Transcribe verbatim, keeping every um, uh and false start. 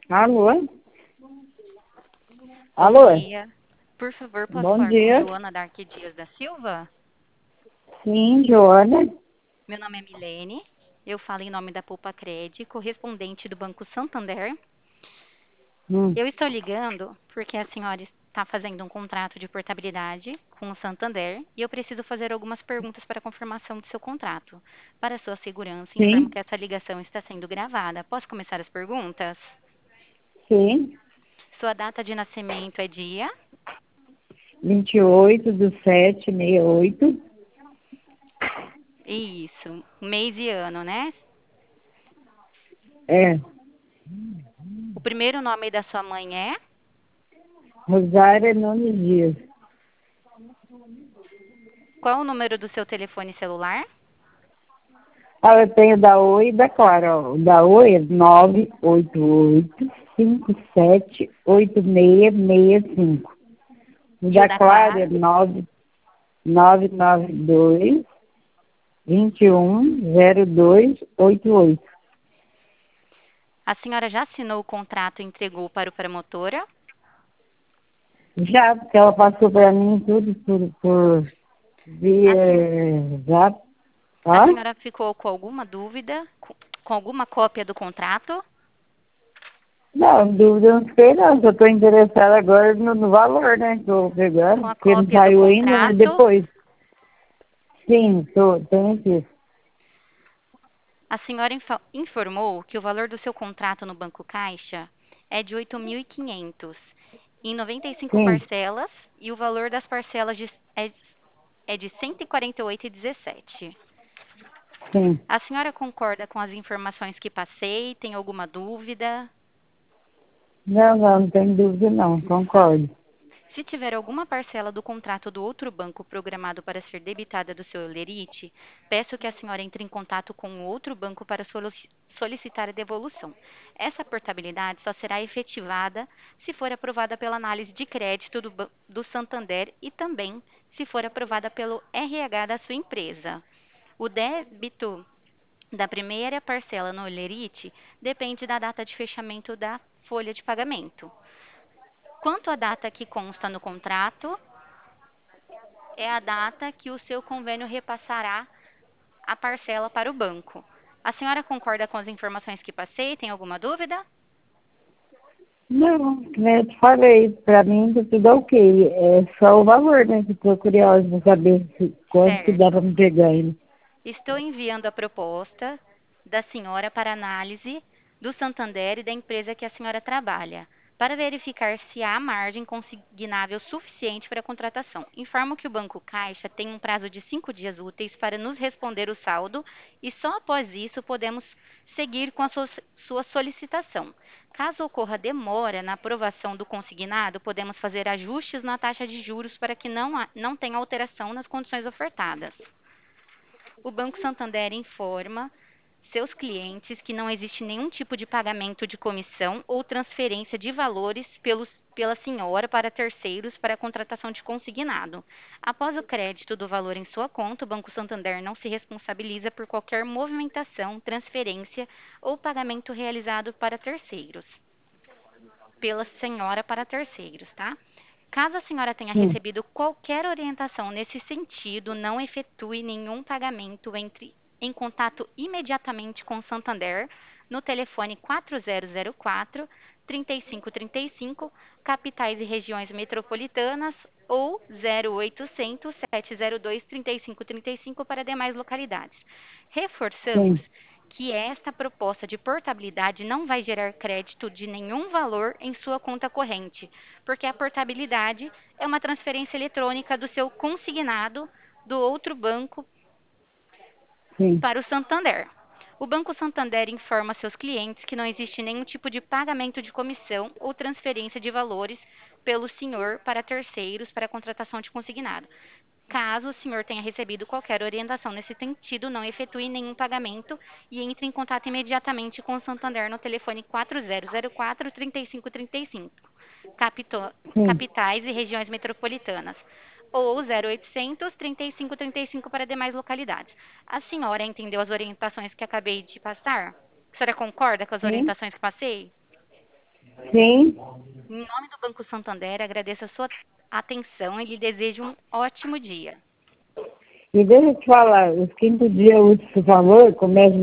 Alô? Bom Alô? dia. Por favor, posso Bom falar com dia. Joana Darque Dias da Silva? Sim, Joana. Meu nome é Milene. Eu falo em nome da Poupa Cred, correspondente do Banco Santander. Hum, Eu estou ligando porque a senhora está fazendo um contrato de portabilidade com o Santander e eu preciso fazer algumas perguntas para confirmação do seu contrato. Para sua segurança, informo sim, que essa ligação está sendo gravada. Posso começar as perguntas? sim. Sua data de nascimento é dia? vinte e oito do sete, sessenta e oito. Isso, mês e ano, né? É, O primeiro nome da sua mãe é? Rosária Nunes Dias. Qual o número do seu telefone celular? Ah, eu tenho da Oi e da Clara. Ó. O da Oi é nove oito oito, cinco sete, oito seis seis cinco. O E o da da Clara é Clara? nove nove nove dois, dois um zero dois oito oito. A senhora já assinou o contrato e entregou para o promotora? Já, porque ela passou para mim tudo por, por A, sen- via zap. a Ó, senhora ficou com alguma dúvida? Com, com alguma cópia do contrato? não, dúvida não fiquei não, só estou interessada agora no, no valor, né, que eu vou pegar, Com a porque não cópia do saiu ainda, mas contrato, depois. Sim, tô, tenho aqui. a senhora info- informou que o valor do seu contrato no Banco Caixa é de oito mil e quinhentos em noventa e cinco Sim, parcelas e o valor das parcelas de- é, é de cento e quarenta e oito vírgula dezessete. sim. A senhora concorda com as informações que passei? Tem alguma dúvida? Não, não, não tenho dúvida não, concordo. Se tiver alguma parcela do contrato do outro banco programado para ser debitada do seu Lerite, peço que a senhora entre em contato com o outro banco para solu- solicitar a devolução. Essa portabilidade só será efetivada se for aprovada pela análise de crédito do, ban- do Santander e também se for aprovada pelo R H da sua empresa. O débito da primeira parcela no Lerite depende da data de fechamento da folha de pagamento. Quanto à data que consta no contrato, é a data que o seu convênio repassará a parcela para o banco. A senhora concorda com as informações que passei? Tem alguma dúvida? Não, né, eu te falei, pra mim tá tudo ok, é só o valor, né, que estou curiosa para saber se, quanto que dá Certo. para me pegar ainda. Estou enviando a proposta da senhora para análise do Santander e da empresa que a senhora trabalha, para verificar se há margem consignável suficiente para a contratação. Informo que o Banco Caixa tem um prazo de cinco dias úteis para nos responder o saldo e só após isso podemos seguir com a sua sua solicitação. Caso ocorra demora na aprovação do consignado, podemos fazer ajustes na taxa de juros para que não, ha- não tenha alteração nas condições ofertadas. O Banco Santander informa seus clientes que não existe nenhum tipo de pagamento de comissão ou transferência de valores pelos, pela senhora para terceiros para a contratação de consignado. Após o crédito do valor em sua conta, o Banco Santander não se responsabiliza por qualquer movimentação, transferência ou pagamento realizado para terceiros pela senhora para terceiros, tá? Caso a senhora tenha Sim, recebido qualquer orientação nesse sentido, não efetue nenhum pagamento, entre em contato imediatamente com o Santander no telefone quatro zero zero quatro, três cinco três cinco, capitais e regiões metropolitanas ou zero oitocentos, sete zero dois, três cinco três cinco para demais localidades. Reforçamos sim, que esta proposta de portabilidade não vai gerar crédito de nenhum valor em sua conta corrente, porque a portabilidade é uma transferência eletrônica do seu consignado do outro banco sim, para o Santander. O Banco Santander informa seus clientes que não existe nenhum tipo de pagamento de comissão ou transferência de valores pelo senhor para terceiros para a contratação de consignado. Caso o senhor tenha recebido qualquer orientação nesse sentido, não efetue nenhum pagamento e entre em contato imediatamente com o Santander no telefone quatro zero zero quatro, três cinco três cinco, capito- sim. capitais e regiões metropolitanas, ou zero oitocentos, três cinco três cinco para demais localidades. A senhora entendeu as orientações que acabei de passar? A senhora concorda com as Sim, orientações que passei? Sim. Em nome do Banco Santander, agradeço a sua atenção e lhe desejo um ótimo dia. E deixa eu te falar, os quinto dia úteis, por favor, comece